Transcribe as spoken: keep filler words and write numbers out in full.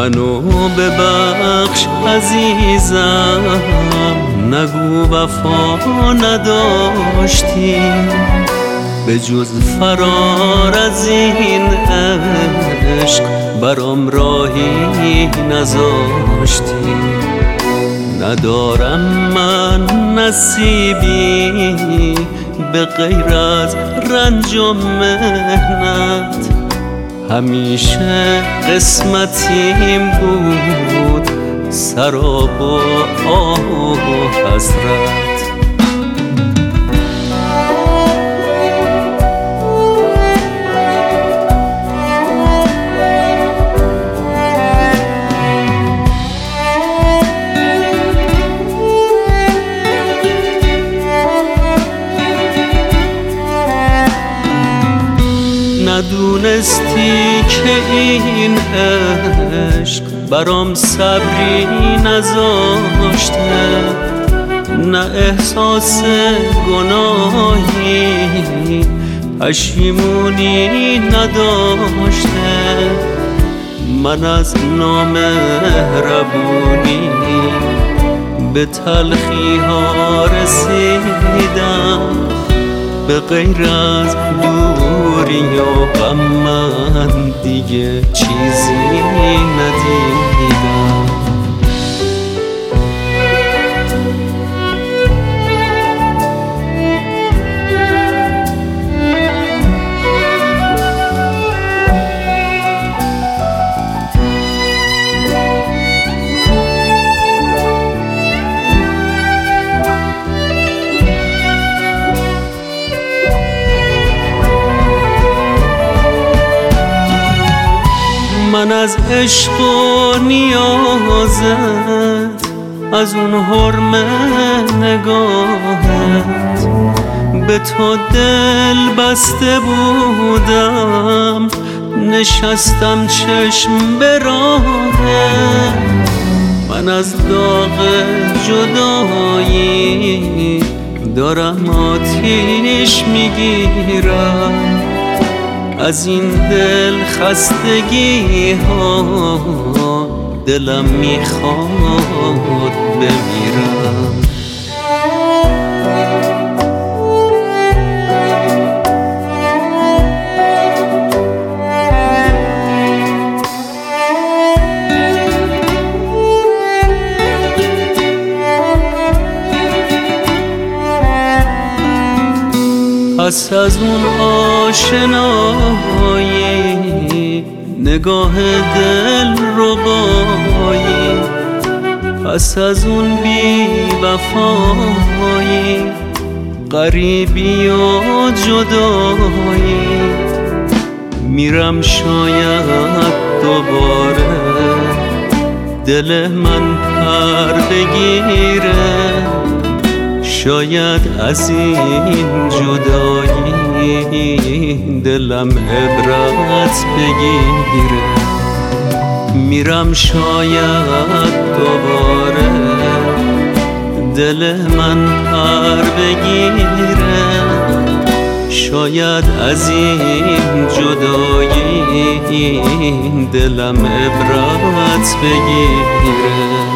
منو ببخش عزیزم، نگو وفا نداشتی، به جز فرار از این عشق برام راهی نذاشتی. ندارم من نصیبی به غیر از رنج و محنت، همیشه قسمتیم بود سراب و آه و حسرت. ندونستی که این عشق برام صبری نذاشته، نه احساس گناهی پشیمونی نداشته. من از نامهربونی به تلخی ها رسیدم، به غیر از دوری و غم من دیگه چیزی ندیدم. من از عشق و نیازت، از اون حرم نگاهت، به تو دل بسته بودم، نشستم چشم به راهت. من از داغ جدایی دارم آتیش میگیرم، از این دل خستگی ها دلم میخواد بمیرم. پس از اون آشنایی، نگاه دل ربایی، پس از اون بی وفایی، غریبی و جدایی، میرم شاید دوباره دل من پر بگیره، شاید از این جدایی دلم عبرت بگیره. میرم شاید دوباره دل من پر بگیره، شاید از این جدایی دلم عبرت بگیره.